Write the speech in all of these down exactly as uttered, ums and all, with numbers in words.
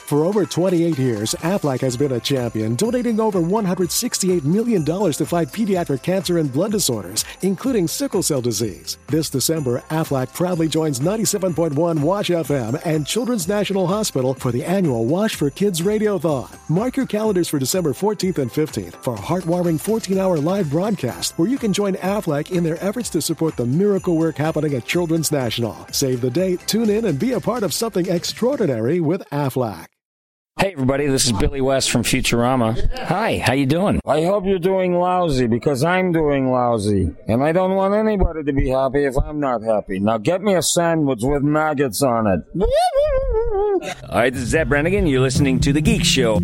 For over twenty-eight years, Aflac has been a champion, donating over one hundred sixty-eight million dollars to fight pediatric cancer and blood disorders, including sickle cell disease. This December, Aflac proudly joins ninety-seven point one Wash F M and Children's National Hospital for the annual Wash for Kids Radiothon. Mark your calendars for December fourteenth and fifteenth for a heartwarming fourteen-hour live broadcast where you can join Aflac in their efforts to support the miracle work happening at Children's National. Save the date, tune in, and be a part of something extraordinary with Aflac. Hey everybody, this is Billy West from Futurama. Hi, how you doing? I hope you're doing lousy because I'm doing lousy. And I don't want anybody to be happy if I'm not happy. Now get me a sandwich with maggots on it. Alright, this is Zeb Brannigan. You're listening to The Geek Show.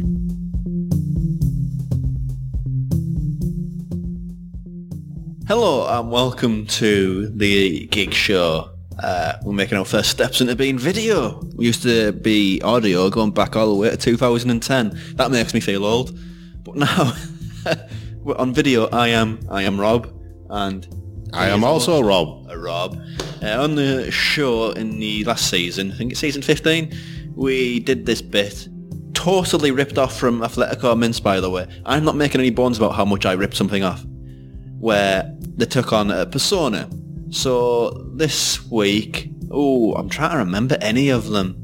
Hello and welcome to The Geek Show. Uh, we're making our first steps into being video. We used to be audio going back all the way to two thousand ten. That makes me feel old. But now, we're on video, I am I am Rob, and I am also Rob. A Rob. Uh, on the show in the last season, I think it's season fifteen, we did this bit, totally ripped off from Athletico Mince, by the way. I'm not making any bones about how much I ripped something off, where they took on a persona. So this week, oh, I'm trying to remember any of them.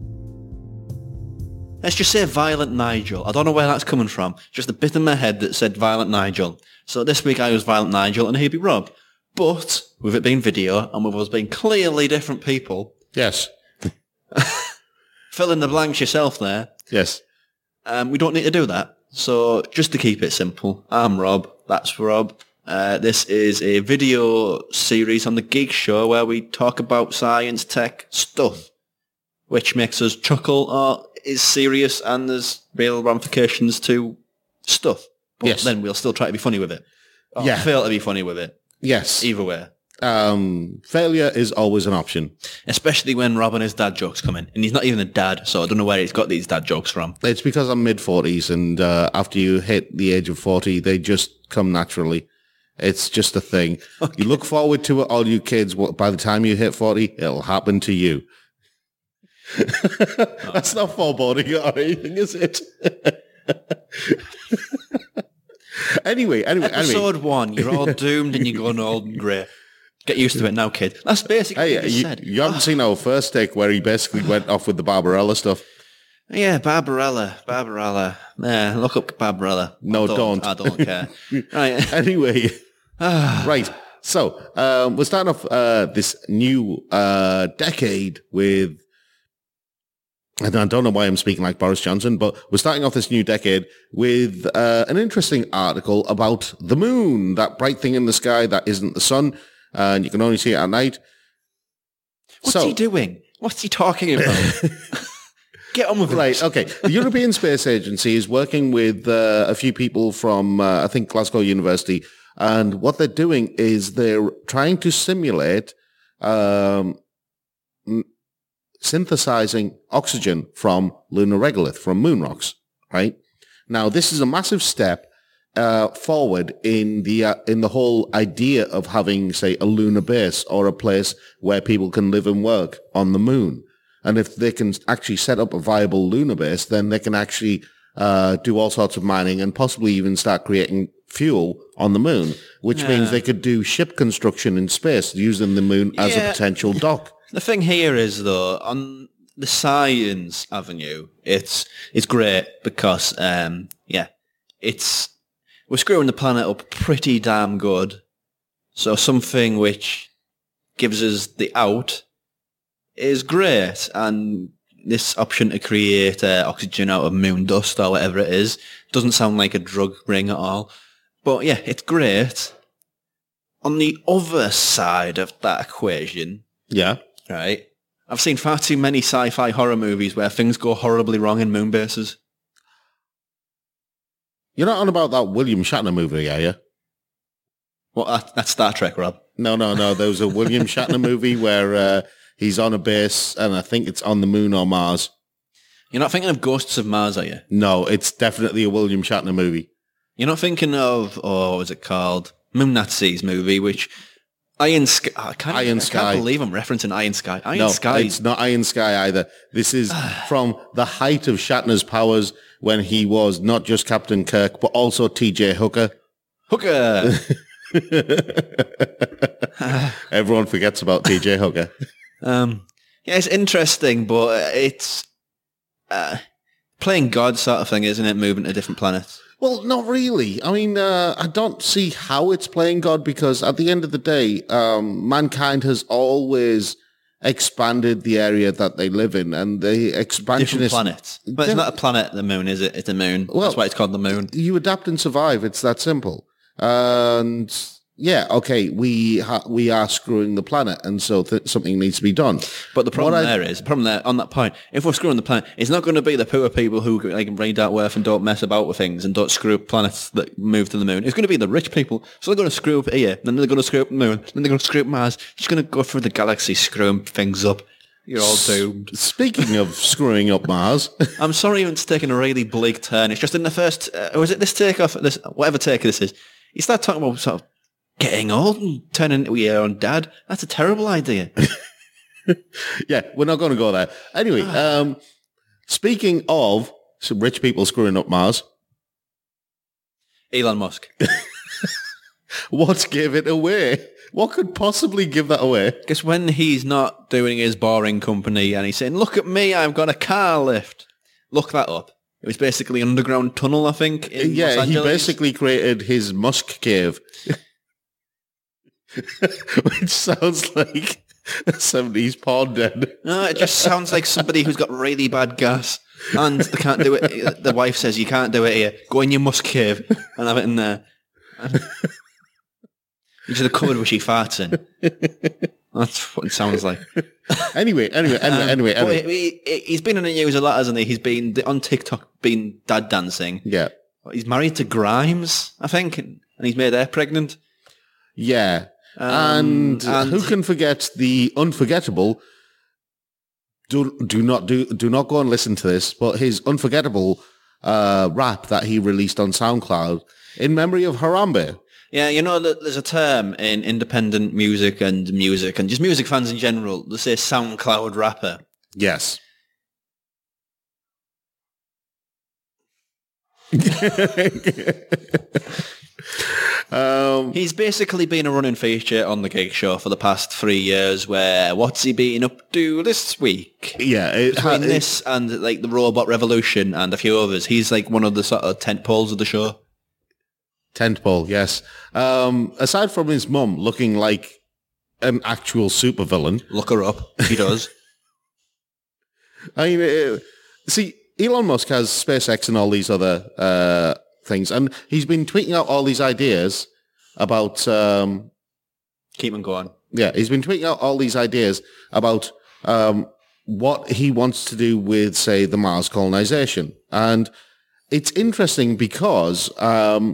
Let's just say Violent Nigel. I don't know where that's coming from. Just a bit in my head that said Violent Nigel. So this week I was Violent Nigel and he'd be Rob. But with it being video and with us being clearly different people. Yes. Fill in the blanks yourself there. Yes. Um, we don't need to do that. So just to keep it simple, I'm Rob. That's Rob. Uh, this is a video series on The Geek Show where we talk about science, tech, stuff, which makes us chuckle or is serious and there's real ramifications to stuff. But yes. Then we'll still try to be funny with it. Or yeah. fail to be funny with it. Yes. Either way. Um, failure is always an option. Especially when Rob and his dad jokes come in. And he's not even a dad, so I don't know where he's got these dad jokes from. It's because I'm mid-forties and uh, after you hit the age of forty, they just come naturally. It's just a thing. Okay. You look forward to it, all you kids. By the time you hit forty, it'll happen to you. That's not foreboding or anything, is it? anyway, anyway, Episode anyway. one, you're all doomed and you're going old and grey. Get used to it now, kid. That's basically hey, what you, you said. You haven't oh. seen our first take where he basically went off with the Barbarella stuff. Yeah, Barbarella, Barbarella. Yeah, look up Barbarella. No, I don't, don't. I don't care. Right. Anyway, right. So, um, we're starting off uh, this new uh, decade with, and I don't know why I'm speaking like Boris Johnson, but we're starting off this new decade with uh, an interesting article about the moon, that bright thing in the sky that isn't the sun, uh, and you can only see it at night. What's so, he doing? What's he talking about? Get on with it. Right, okay. The European Space Agency is working with uh, a few people from, uh, I think, Glasgow University, and what they're doing is they're trying to simulate um, m- synthesizing oxygen from lunar regolith, from moon rocks, right? Now, this is a massive step uh, forward in the uh, in the whole idea of having, say, a lunar base or a place where people can live and work on the moon. And if they can actually set up a viable lunar base, then they can actually uh, do all sorts of mining and possibly even start creating fuel on the moon, which yeah. means they could do ship construction in space using the moon as yeah. a potential dock. The thing here is, though, on the science avenue, it's it's great because, um, yeah, it's we're screwing the planet up pretty damn good. So something which gives us the out is great, and this option to create uh, oxygen out of moon dust or whatever it is doesn't sound like a drug ring at all. But yeah, it's great. On the other side of that equation, yeah, right, I've seen far too many sci-fi horror movies where things go horribly wrong in moon bases. You're not on about that William Shatner movie, are you? Well, that, that's Star Trek, Rob. No, no, no. There was a William Shatner movie where uh, he's on a base, and I think it's on the moon or Mars. You're not thinking of Ghosts of Mars, are you? No, it's definitely a William Shatner movie. You're not thinking of, oh, what was it called? Moon Nazis movie, which Iron Sky. I can't, Iron I Sky. can't believe I'm referencing Iron Sky. Iron No, Sky. it's not Iron Sky either. This is from the height of Shatner's powers when he was not just Captain Kirk, but also T J Hooker. Hooker. Everyone forgets about T J Hooker. Um, yeah, it's interesting, but it's uh, playing God sort of thing, isn't it? Moving to different planets. Well, not really. I mean, uh, I don't see how it's playing God because at the end of the day, um, mankind has always expanded the area that they live in, and the expansion Different is planets. But it's not a planet, the moon, is it? It's a moon. Well, That's why it's called the moon. You adapt and survive. It's that simple. And yeah, okay, we ha- we are screwing the planet, and so th- something needs to be done. But the problem What I- there is, the problem there, on that point, if we're screwing the planet, it's not going to be the poor people who like raid out Earth and don't mess about with things and don't screw up planets that move to the moon. It's going to be the rich people. So they're going to screw up here, then they're going to screw up the moon, then they're going to screw up Mars. It's going to go through the galaxy screwing things up. You're all doomed. Speaking of screwing up Mars, I'm sorry it's taking a really bleak turn. It's just in the first, uh, was it this takeoff, this whatever take this is, you start talking about sort of getting old and turning into your own dad. That's a terrible idea. yeah, we're not going to go there. Anyway, um, speaking of some rich people screwing up Mars, Elon Musk. what gave it away? What could possibly give that away? Because when he's not doing his boring company and he's saying, look at me, I've got a car lift. Look that up. It was basically underground tunnel, I think, in Los Yeah, he Angeles. basically created his Musk cave. Which sounds like a seventies porn den. No, it just sounds like somebody who's got really bad gas and they can't do it. The wife says, you can't do it here. Go in your Musk cave and have it in there. Into the cupboard where she farts in. That's what it sounds like. Anyway, anyway, anyway, Um, anyway, but anyway. he, he, he's been in the news a lot, hasn't he? He's been on TikTok, been dad dancing. Yeah. He's married to Grimes, I think, and he's made her pregnant. Yeah. Um, and, and- who can forget the unforgettable? Do do not do do not go and listen to this. But his unforgettable uh, rap that he released on SoundCloud in memory of Harambe. Yeah, you know, that there's a term in independent music and music and just music fans in general. They say SoundCloud rapper. Yes. um, He's basically been a running feature on the Gig Show for the past three years. Where what's he been up to this week? yeah. It, ha- Between this and like the Robot Revolution and a few others, he's like one of the sort of tent poles of the show. Tentpole, yes. Um, aside from his mum looking like an actual supervillain, Look her up. He does. I mean, uh, see, Elon Musk has SpaceX and all these other uh, things, and he's been tweeting out all these ideas about, um, Keep him going. yeah, he's been tweeting out all these ideas about um, what he wants to do with, say, the Mars colonization. And it's interesting because um,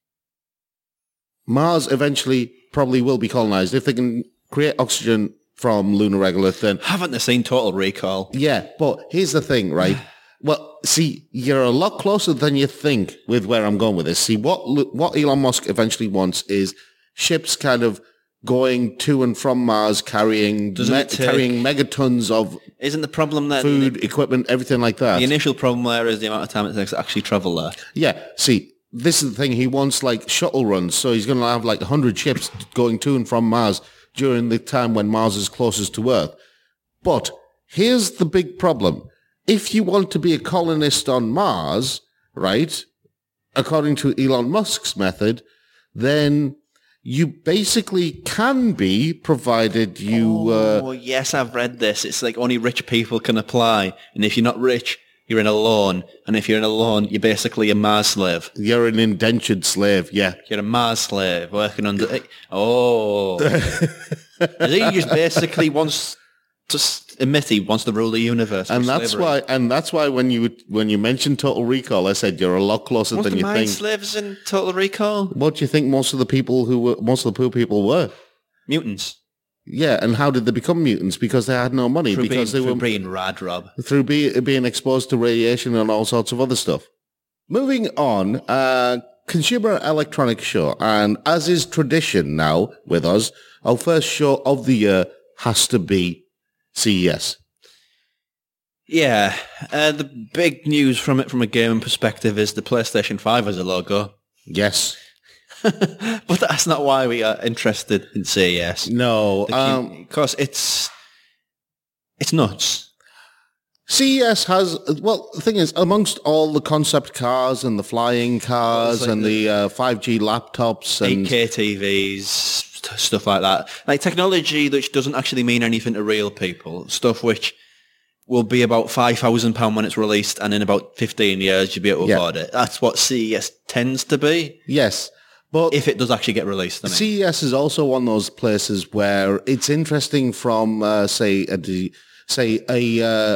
Mars eventually probably will be colonized. If they can create oxygen from lunar regolith, then Haven't they seen Total Recall? yeah, but here's the thing, right? Well, see, you're a lot closer than you think with where I'm going with this. See, what what Elon Musk eventually wants is ships kind of going to and from Mars, carrying Doesn't me- it take- carrying megatons of Isn't the problem that food, equipment, everything like that. the initial problem there is the amount of time it takes to actually travel there? Yeah, see, this is the thing. He wants like shuttle runs, so he's going to have like one hundred ships going to and from Mars during the time when Mars is closest to Earth. But here's the big problem. If you want to be a colonist on Mars, right, according to Elon Musk's method, then you basically can be, provided you... Uh, Oh, yes, I've read this. It's like only rich people can apply. And if you're not rich, you're in a loan. And if you're in a loan, you're basically a Mars slave. you're an indentured slave, yeah. You're a Mars slave working under... Oh. He just basically wants to s- admit he wants to rule the universe. And with that's slavery. why, and that's why when you when you mentioned Total Recall, I said you're a lot closer Most than of you mind think. slaves in Total Recall? What do you think most of the people who were, most of the poor people were? Mutants. Yeah, and how did they become mutants? Because they had no money. Through because being, they through were being rad, Rob. through be, being exposed to radiation and all sorts of other stuff. Moving on, uh, consumer electronics show. And as is tradition now with us, our first show of the year has to be C E S. Yeah, uh, the big news from it from a gaming perspective is the PlayStation five as a logo. Yes. But that's not why we are interested in C E S. No. Because um, it's, it's nuts. C E S has, well, the thing is, amongst all the concept cars and the flying cars like and the, the uh, five G laptops and eight K T Vs, st- stuff like that, like technology which doesn't actually mean anything to real people, stuff which will be about five thousand pounds when it's released, and in about fifteen years you'll be able to yeah. afford it. That's what C E S tends to be. Yes. But if it does actually get released. I mean. C E S is also one of those places where it's interesting from, uh, say, a, say, a... Uh,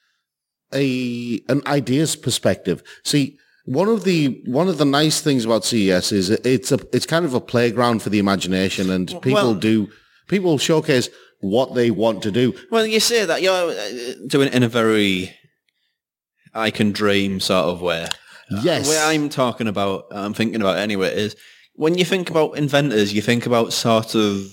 a an ideas perspective. See, one of the one of the nice things about C E S is it's a it's kind of a playground for the imagination, and people well, do people showcase what they want to do. Well, you say that you're doing it in a very I can dream sort of way. Yes, what I'm talking about, I'm thinking about anyway, is when you think about inventors, you think about sort of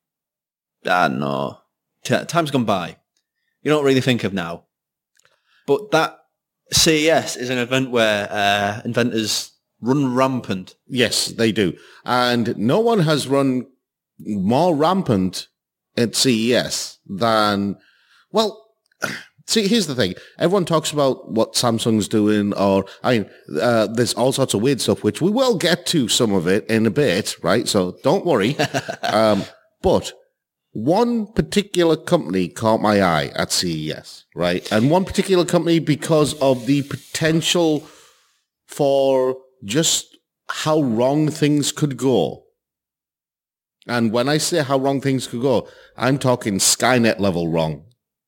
I don't know, t- time's gone by. You don't really think of now. But that C E S is an event where uh, inventors run rampant. Yes, they do. And no one has run more rampant at C E S than, well, see, here's the thing. Everyone talks about what Samsung's doing, or, I mean, uh, there's all sorts of weird stuff, which we will get to some of it in a bit, right? So don't worry. um, but one particular company caught my eye at C E S, right? And one particular company because of the potential for just how wrong things could go. And when I say how wrong things could go, I'm talking Skynet level wrong.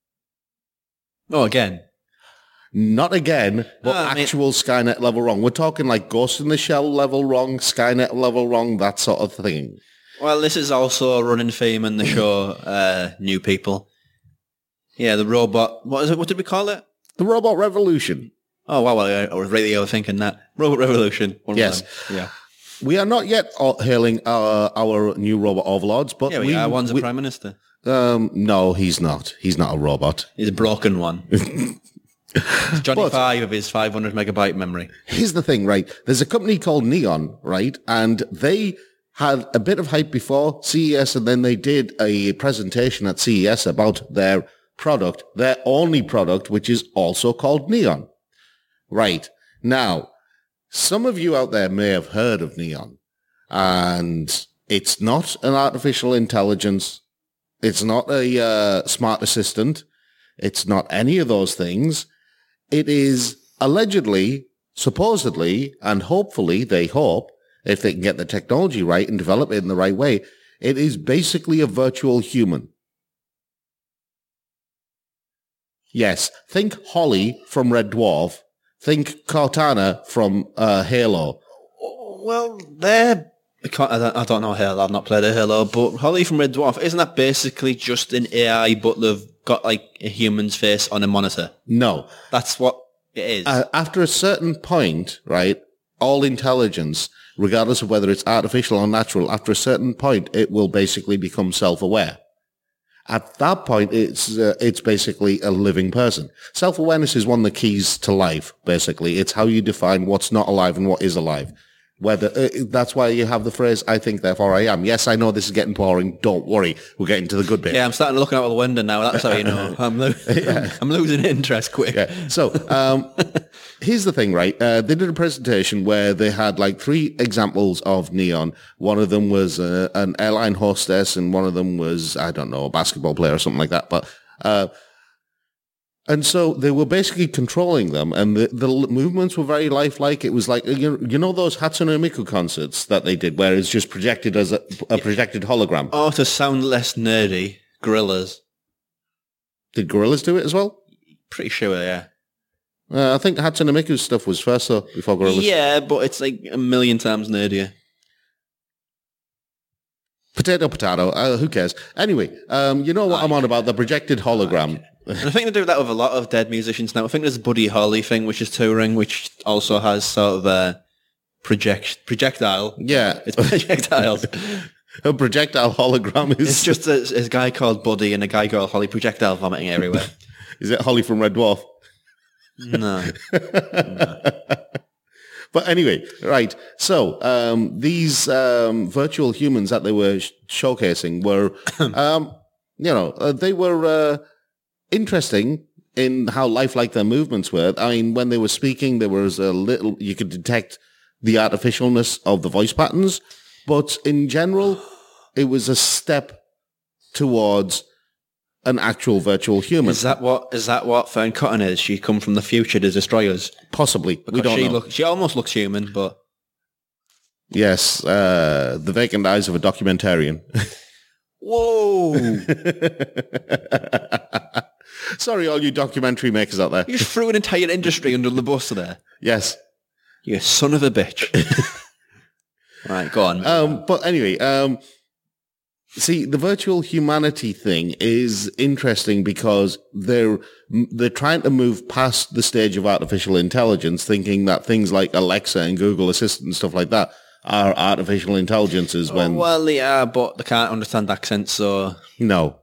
Oh, again. Not again, but oh, actual mean- Skynet level wrong. We're talking like Ghost in the Shell level wrong, Skynet level wrong, that sort of thing. Well, this is also a running theme in the show, uh, New People. Yeah, the robot, what is it? What did we call it? The Robot Revolution. Oh, wow, well, I was really overthinking that. Robot Revolution. One yes. Yeah. We are not yet hailing our, our new robot overlords, but yeah, we, we are. One's we, a prime minister. Um, no, he's not. He's not a robot. He's a broken one. It's Johnny but, Five of his five hundred megabyte memory. Here's the thing, right? There's a company called Neon, right? And they had a bit of hype before C E S, and then they did a presentation at C E S about their product, their only product, which is also called Neon. Right. Now, some of you out there may have heard of Neon, and it's not an artificial intelligence. It's not a uh, smart assistant. It's not any of those things. It is allegedly, supposedly, and hopefully, they hope, if they can get the technology right and develop it in the right way, it is basically a virtual human. Yes, think Holly from Red Dwarf. Think Cortana from uh, Halo. Well, they're... I, can't, I, don't, I don't know Halo, I've not played a Halo, but Holly from Red Dwarf, isn't that basically just an A I, but they've got like a human's face on a monitor? No. That's what it is. Uh, after a certain point, right, all intelligence, regardless of whether it's artificial or natural, after a certain point, it will basically become self-aware. At that point, it's uh, it's basically a living person. Self-awareness is one of the keys to life, basically. It's how you define what's not alive and what is alive. Whether uh, that's why you have the phrase, I think, therefore I am. Yes, I know this is getting boring. Don't worry. We're getting to the good bit. Yeah, I'm starting to look out the window now. That's how you know. I'm, lo- yeah. I'm losing interest quick. Yeah. So um, here's the thing, right? Uh, they did a presentation where they had like three examples of Neon. One of them was uh, an airline hostess, and one of them was, I don't know, a basketball player or something like that. But uh, and so they were basically controlling them, and the, the movements were very lifelike. It was like, you, you know those Hatsune Miku concerts that they did, where it's just projected as a, a projected hologram? Oh, to sound less nerdy, Gorillaz. Did Gorillaz do it as well? Pretty sure, yeah. Uh, I think Hatsune Miku's stuff was first, though, before Gorillaz. Yeah, but it's like a million times nerdier. Potato, potato. Uh, who cares? Anyway, um, you know what I'm on about, the projected hologram. Okay. And I think they do that with a lot of dead musicians now. I think there's Buddy Holly thing, which is touring, which also has sort of uh, project projectile. Yeah. It's projectiles. A projectile hologram is... It's just a, a guy called Buddy and a guy called Holly projectile vomiting everywhere. Is it Holly from Red Dwarf? No. no. But anyway, right. So um, these um, virtual humans that they were sh- showcasing were, um, you know, uh, they were uh, interesting in how lifelike their movements were. I mean, when they were speaking, there was a little, you could detect the artificialness of the voice patterns. But in general, it was a step towards an actual virtual human. Is that what is that what Fern Cotton is? She come from the future to destroy us? Possibly. Because we don't she know. Look, she almost looks human, but... Yes, uh, the vacant eyes of a documentarian. Whoa! Sorry, all you documentary makers out there. You just threw an entire industry under the bus there. Yes. You son of a bitch. Right, go on. Um, but anyway, um, see, the virtual humanity thing is interesting because they're they're trying to move past the stage of artificial intelligence, thinking that things like Alexa and Google Assistant and stuff like that are artificial intelligences. When oh, well, they are, but they can't understand accents, so no.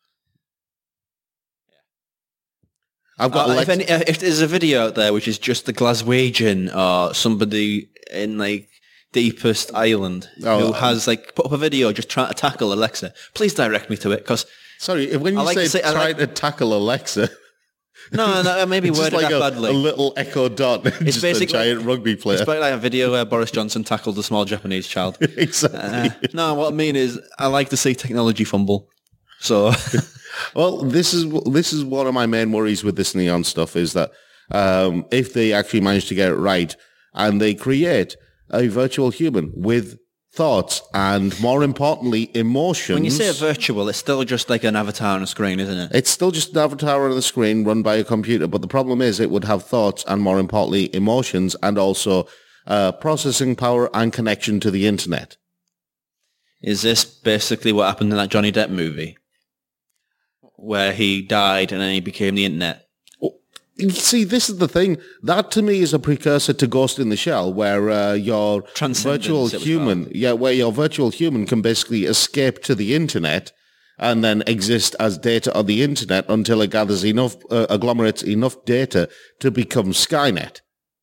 I've got uh, Alexa. if, any, if there's a video out there which is just the Glaswegian or somebody in like deepest island Oh, who has like put up a video just trying to tackle Alexa, please direct me to it because Sorry, when you I like say, to say- I try like- to tackle Alexa, no, no, maybe it's just worded like that a, badly. a little Echo Dot, just a basically- giant rugby player. It's probably like a video where Boris Johnson tackled a small Japanese child. Exactly. Uh, no, what I mean is I like to see technology fumble. So Well, this is this is one of my main worries with this Neon stuff is that um, if they actually manage to get it right and they create a virtual human with thoughts and, more importantly, emotions. when you say virtual, it's still just like an avatar on a screen, isn't it? It's still just an avatar on the screen run by a computer, but the problem is it would have thoughts and, more importantly, emotions and also uh, processing power and connection to the internet. Is this basically what happened in that Johnny Depp movie? Where he died and then he became the internet? You see, this is the thing. That to me is a precursor to Ghost in the Shell, where uh, your Transcendence, virtual it was human, called. yeah, where your virtual human can basically escape to the internet and then exist as data on the internet until it gathers enough, uh, agglomerates enough data to become Skynet.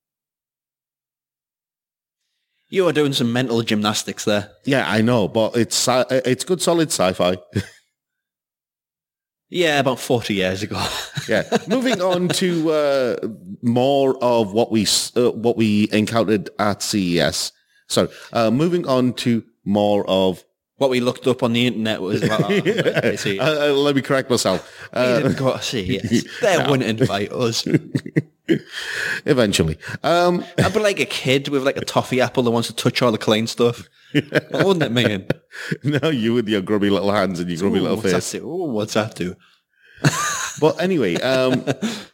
You are doing some mental gymnastics there. Yeah, I know, but it's sci- it's good, solid sci-fi. Yeah, about forty years ago. Yeah. Moving on to uh, more of what we uh, what we encountered at C E S. So, uh, moving on to more of What we looked up on the internet was... Well, uh, see, uh, uh, let me correct myself. we Uh, didn't go to see it. They wouldn't invite us. eventually, um, I'd be like a kid with like a toffee apple that wants to touch all the clean stuff. What wouldn't it mean? now you with your grubby little hands and your grubby Ooh, little what's face. that do? Ooh, what's that do? But anyway, um,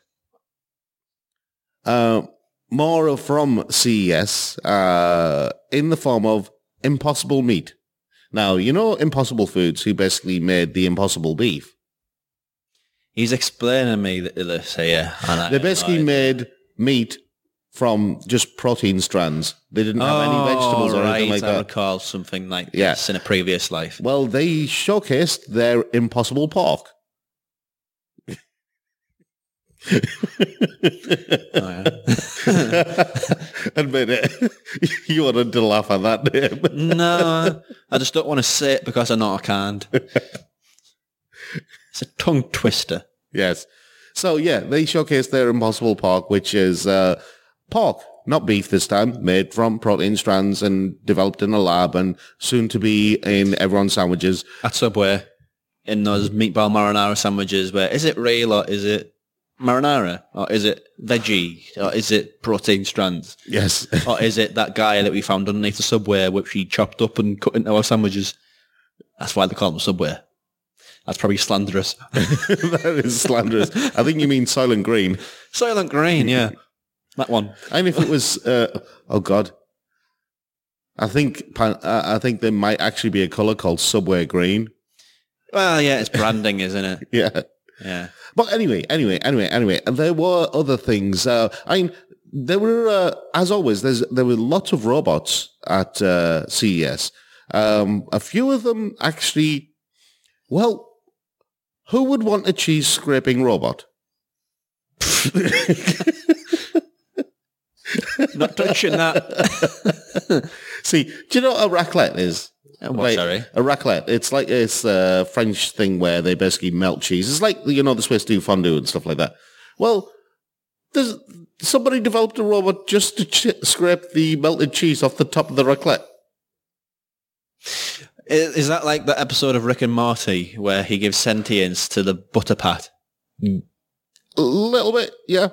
uh, more from C E S uh, in the form of Impossible Meat. Now, you know Impossible Foods, who basically made the Impossible Beef. He's explaining me that this here. and I- They basically I- made meat from just protein strands. They didn't have any vegetables or right, anything like I that. recall something like Yeah. this in a previous life. Well, they showcased their Impossible Pork. Oh, yeah. Admit it. You wanted to laugh at that name. No, I just don't want to say it because I know I can't. It's a tongue twister. Yes. So, yeah, they showcased their Impossible Pork, which is uh, pork, not beef this time, made from protein strands and developed in a lab and soon to be in everyone's sandwiches. At Subway, in those meatball marinara sandwiches, where is it real or is it marinara? Or is it veggie? Or is it protein strands? Yes. Or is it that guy that we found underneath the Subway, which we chopped up and cut into our sandwiches? That's why they call them Subway. That's probably slanderous. That is slanderous. I think you mean Soylent Green. Soylent Green, yeah. That one. And if it was, uh, oh God, I think pan- uh, I think there might actually be a color called Subway Green. Well, yeah, it's branding, isn't it? Yeah. Yeah. But anyway, anyway, anyway, anyway, and there were other things. Uh, I mean, there were, uh, as always, there's there were lots of robots at uh, C E S. Um, a few of them actually, well, who would want a cheese scraping robot? Not touching that. See, do you know what a raclette is? What, Like, sorry? a raclette. It's like this uh, French thing where they basically melt cheese. It's like, you know, the Swiss do fondue and stuff like that. Well, there's somebody developed a robot just to ch- scrape the melted cheese off the top of the raclette. Is, is that like the episode of Rick and Morty where he gives sentience to the butter pat? A little bit, yeah.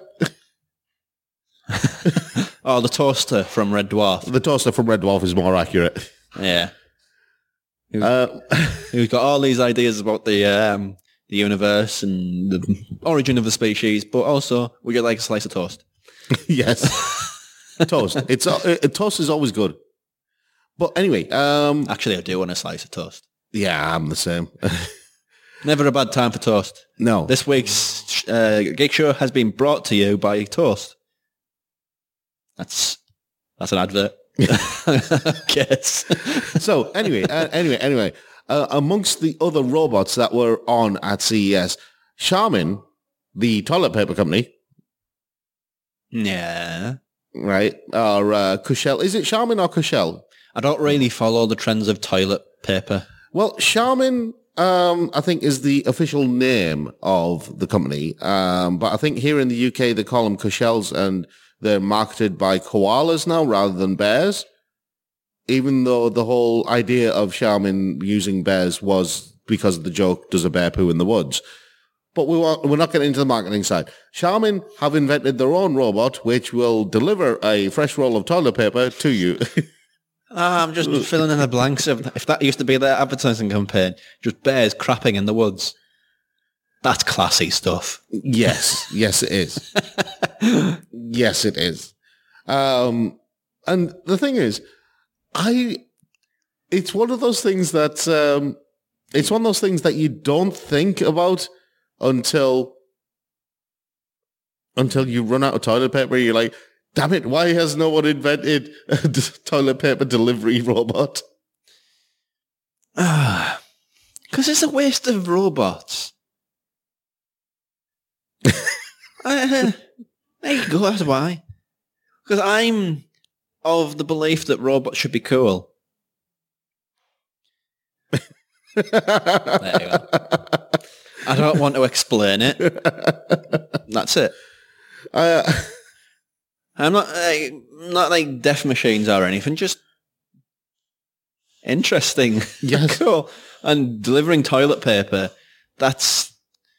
Oh, the toaster from Red Dwarf. The toaster from Red Dwarf is more accurate. Yeah. Uh, We've got all these ideas about the um, the universe and the origin of the species, but also we get like a slice of toast. yes. Toast. It's uh, uh, toast is always good. But anyway, um, Actually, I do want a slice of toast. yeah, I'm the same. Never a bad time for toast. No. This week's uh, Geek Show has been brought to you by Toast. That's that's an advert. Guess. So anyway, uh, anyway, anyway, uh, amongst the other robots that were on at C E S, Charmin, the toilet paper company, Yeah. right, or uh, Cushell. Is it Charmin or Cushell? I don't really follow the trends of toilet paper. Well, Charmin, um, I think, is the official name of the company. Um, but I think here in the U K, they call them Cushells, and they're marketed by koalas now rather than bears. Even though the whole idea of Charmin using bears was because of the joke, does a bear poo in the woods? But we want, we're not getting into the marketing side. Charmin have invented their own robot, which will deliver a fresh roll of toilet paper to you. Ah, I'm just filling in the blanks. Of, if that used to be their advertising campaign, just bears crapping in the woods. That's classy stuff. Yes, yes, it is. Yes, it is. Um, and the thing is, I, it's one of those things that, um, it's one of those things that you don't think about until, until you run out of toilet paper. You're like, damn it, why has no one invented a d- toilet paper delivery robot? Ah, because it's a waste of robots. uh, there you go, that's why. Because I'm of the belief that robots should be cool. There you go. I don't want to explain it. That's it. Uh, I'm not like, not like death machines or anything, just interesting. Yes. Cool. And delivering toilet paper, that's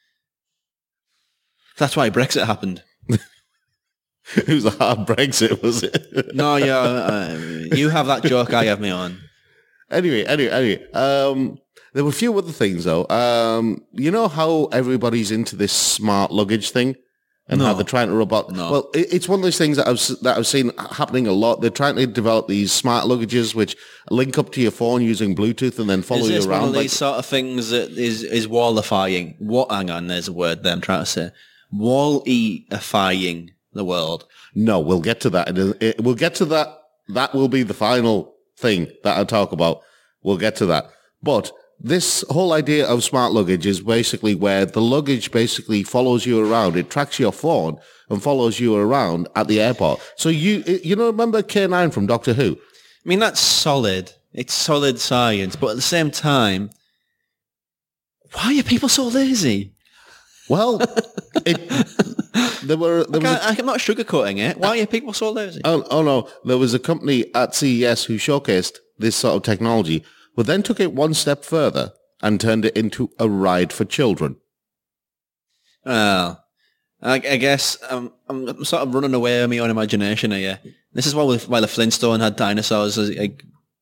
that's why Brexit happened. it was a hard Brexit, was it? No, yeah, uh, you have that joke, I have me on. Anyway, anyway, anyway. Um, there were a few other things, though. Um, you know how everybody's into this smart luggage thing? And how No. they're trying to robot. No. Well, it, it's one of those things that I've s- that I've seen happening a lot. They're trying to develop these smart luggages which link up to your phone using Bluetooth and then follow Is this you around. one of like- these sort of things that is is wallifying? What? Hang on, there's a word there I'm trying to say. Wall-ifying the world. No, we'll get to that. It, it, we'll get to that. That will be the final thing that I'll talk about. We'll get to that. But this whole idea of smart luggage is basically where the luggage basically follows you around. It tracks your phone and follows you around at the airport. So you, you know, remember K nine from Doctor Who? I mean, that's solid. It's solid science, but at the same time, why are people so lazy? Well, it, there were, there was a, I, I'm not sugarcoating it. Why are people so lazy? oh, oh no, there was a company at C E S who showcased this sort of technology, but then took it one step further and turned it into a ride for children. Well, I, I guess I'm, I'm, I'm sort of running away with my own imagination here. This is why, we, why the Flintstone had dinosaurs as, like,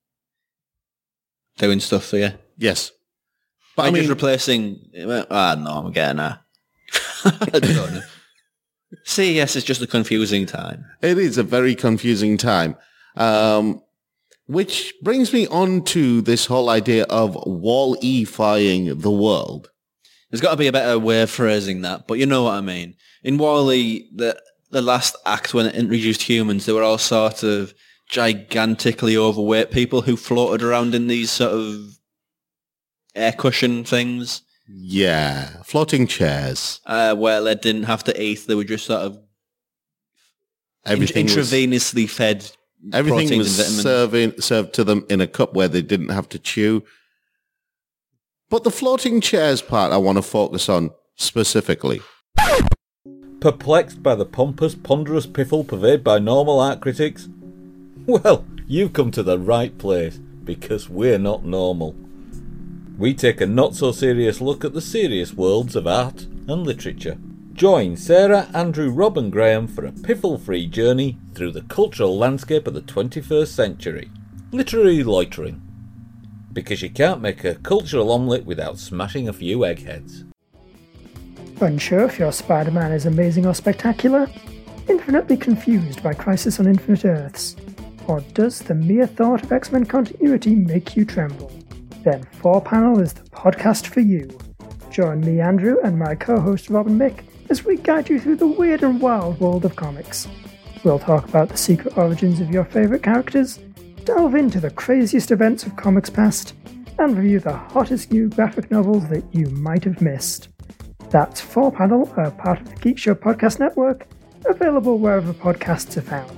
doing stuff for you. Yes. But By I mean, just replacing... Ah, no, I'm getting that. I don't know. C E S is just a confusing time. it is a very confusing time. Um, which brings me on to this whole idea of wall-ifying the world. There's got to be a better way of phrasing that, but you know what I mean. In Wall-E, the the last act when it introduced humans, they were all sort of gigantically overweight people who floated around in these sort of air cushion things. Yeah, floating chairs. Uh, where they didn't have to eat. They were just sort of Everything intravenously was, fed everything proteins was and vitamins. serving, served to them in a cup where they didn't have to chew. But the floating chairs part I want to focus on specifically. Perplexed by the pompous, ponderous piffle purveyed by normal art critics? Well, you've come to the right place, because we're not normal. We take a not-so-serious look at the serious worlds of art and literature. Join Sarah, Andrew, Rob and Graham for a piffle-free journey through the cultural landscape of the twenty-first century. Literary loitering. Because you can't make a cultural omelette without smashing a few eggheads. Unsure if your Spider-Man is amazing or spectacular? Infinitely confused by Crisis on Infinite Earths? Or does the mere thought of X-Men continuity make you tremble? Then four panel is the podcast for you. Join me, Andrew, and my co-host Rob and Mick as we guide you through the weird and wild world of comics. We'll talk about the secret origins of your favourite characters, delve into the craziest events of comics past, and review the hottest new graphic novels that you might have missed. That's four panel, a part of the Geek Show Podcast Network, available wherever podcasts are found.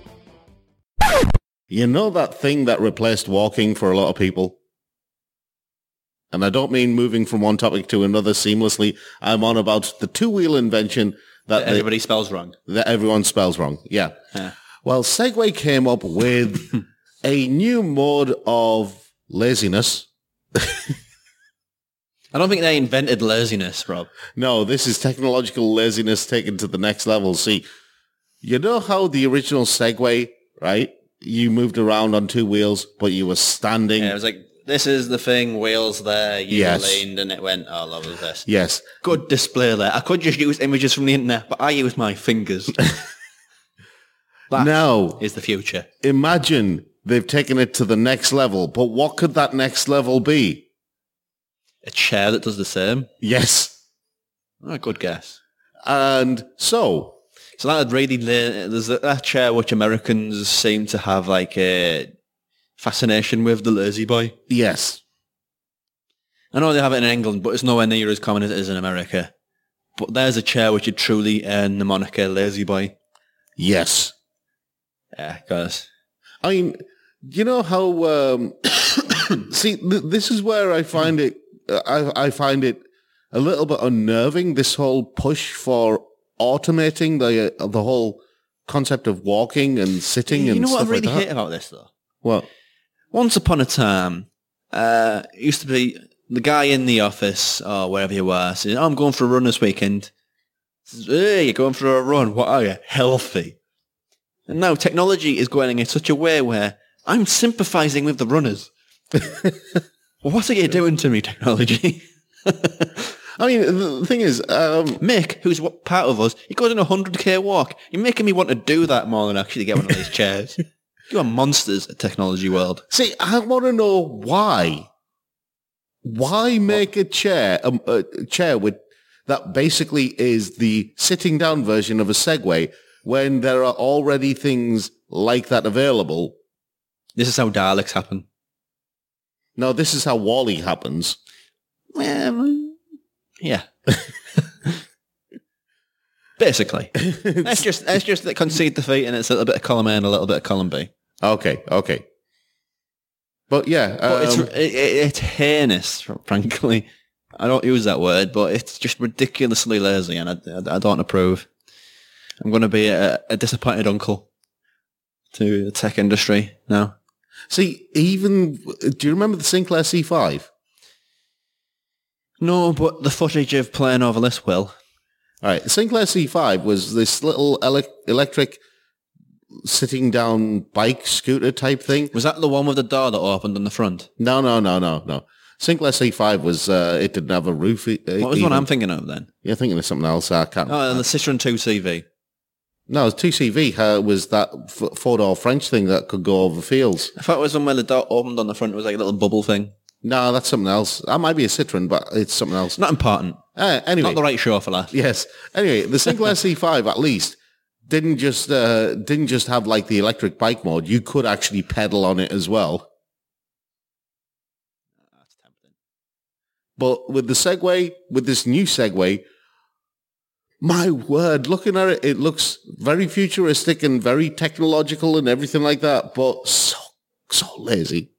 You know that thing that replaced walking for a lot of people? And I don't mean moving from one topic to another seamlessly. I'm on about the two-wheel invention that, That everybody they, spells wrong. that everyone spells wrong. Yeah. Yeah. Well, Segway came up with a new mode of laziness. I don't think they invented laziness, Rob. No, this is technological laziness taken to the next level. See, you know how the original Segway, right? You moved around on two wheels, but you were standing. Yeah, it was like, this is the thing, wheels there, you Yes. leaned, and it went all over the place. Yes. Good display there. I could just use images from the internet, but I use my fingers. That Now, is the future. imagine they've taken it to the next level, but what could that next level be? A chair that does the same. Yes. Oh, good guess. And so, So that would really, la- there's that, that chair which Americans seem to have like a fascination with, the lazy boy. yes. I know they have it in England, but it's nowhere near as common as it is in America. But there's a chair which would truly earn the moniker lazy boy. Yes. Yeah, because I mean, you know how, um, see, th- this is where I find it, I, I find it a little bit unnerving, this whole push for automating the uh, the whole concept of walking and sitting you and know what I stuff really like that. hate about this though? What? Once upon a time, uh, it used to be the guy in the office or wherever you were saying, oh, I'm going for a run this weekend. Says, hey, you're going for a run. What are you? Healthy. And now technology is going in such a way where I'm sympathizing with the runners. What are you doing to me, technology? I mean, the thing is, um, Mick, who's what part of us, he goes on a one hundred k walk. You're making me want to do that more than actually get one of these chairs. You are monsters at Technology World. see, I want to know why. Why make a chair, um, a chair with that basically is the sitting down version of a Segway when there are already things like that available? This is how Daleks happen. No, this is how Wall-E happens. Well, yeah. Basically. Let's just let's just concede defeat and it's a little bit of column A and a little bit of column B. Okay, okay. But yeah, But it's um, it, it, it's heinous, frankly. I don't use that word, but it's just ridiculously lazy and I, I, I don't approve. I'm going to be a, a disappointed uncle to the tech industry now. see, even, do you remember the Sinclair C five? No, but the footage of playing over this will. All right, Sinclair C five was this little ele- electric sitting down bike scooter type thing. Was that the one with the door that opened on the front? No, no, no, no, no. Sinclair C five was, uh, it didn't have a roof. e- What was the even. one I'm thinking of then? You're thinking of something else. I can't. Oh, the Citroen two C V. No, two C V uh, was that f- four-door French thing that could go over fields. I thought it was one where the door opened on the front. It was like a little bubble thing. No, that's something else. That might be a Citroen, but it's something else. Not important. Uh, anyway. Not the right show for that. Yes. Anyway, the Sinclair C five, at least, didn't just uh, didn't just have like the electric bike mode. You could actually pedal on it as well. That's tempting. But with the Segway, with this new Segway, my word, looking at it, it looks very futuristic and very technological and everything like that, but so, so lazy.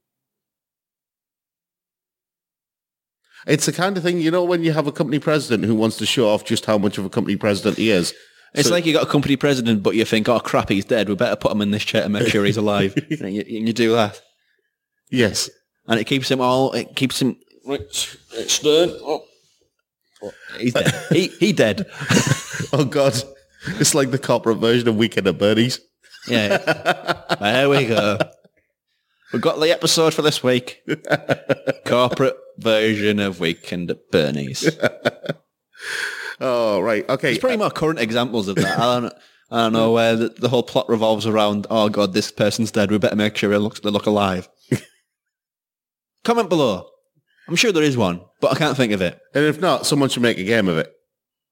It's the kind of thing, you know, when you have a company president who wants to show off just how much of a company president he is. It's So- like you got a company president, but you think, oh crap, he's dead. We better put him in this chair to make sure he's alive. and, you, and you do that, Yes. and it keeps him all. It keeps him right stern. Oh. Oh, he's dead. he he dead. Oh, God. It's like the corporate version of Weekend at Bernie's. Yeah. There we go. We've got the episode for this week. Corporate version of Weekend at Bernie's. Oh, right. Okay. There's probably more current examples of that. I don't, I don't know where the, the whole plot revolves around, oh God, this person's dead. We better make sure they look, they look alive. Comment below. I'm sure there is one, but I can't think of it. And if not, someone should make a game of it.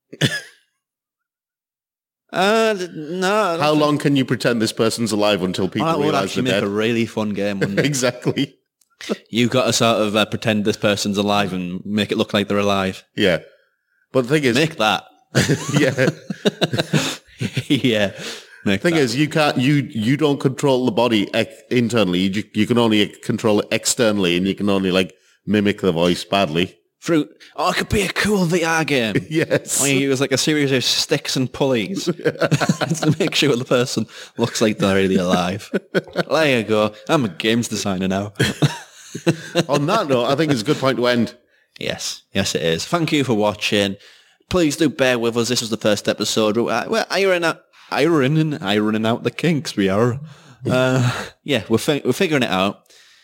Uh, no. How long can you pretend this person's alive until people That would realize actually they're make dead? a really fun game, wouldn't it? Exactly. You've got to sort of uh, pretend this person's alive and make it look like they're alive. Yeah. But the thing is, Make that. yeah. yeah. Make thing that. is, you can't, you, you don't control the body ex- internally. You, ju- you can only control it externally, and you can only like mimic the voice badly. Fruit. Oh, it could be a cool V R game. Yes. Where you use like a series of sticks and pulleys to make sure the person looks like they're really alive. There you go. I'm a games designer now. On that note, I think it's a good point to end. Yes, yes it is. Thank you for watching. Please do bear with us. This was the first episode. We're we're ironing out, ironing, ironing out the kinks. We are. Uh, yeah, we're fi- we're figuring it out.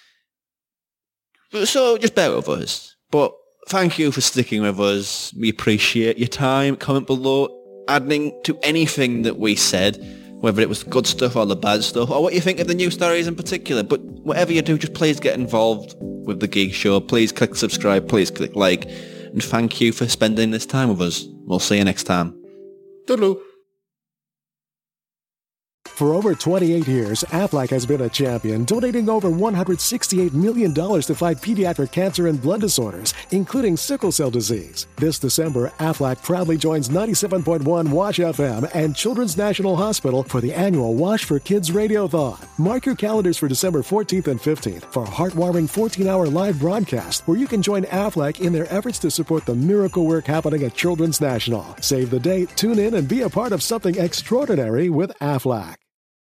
So just bear with us. But thank you for sticking with us. We appreciate your time. Comment below, adding to anything that we said, whether it was the good stuff or the bad stuff, or what you think of the new stories in particular. But whatever you do, just please get involved with the Geek Show. Please click subscribe. Please click like. And thank you for spending this time with us. We'll see you next time. Toodaloo. For over twenty-eight years, Aflac has been a champion, donating over one hundred sixty-eight million dollars to fight pediatric cancer and blood disorders, including sickle cell disease. This December, Aflac proudly joins ninety-seven point one Wash F M and Children's National Hospital for the annual Wash for Kids Radiothon. Mark your calendars for December fourteenth and fifteenth for a heartwarming fourteen-hour live broadcast where you can join Aflac in their efforts to support the miracle work happening at Children's National. Save the date, tune in, and be a part of something extraordinary with Aflac.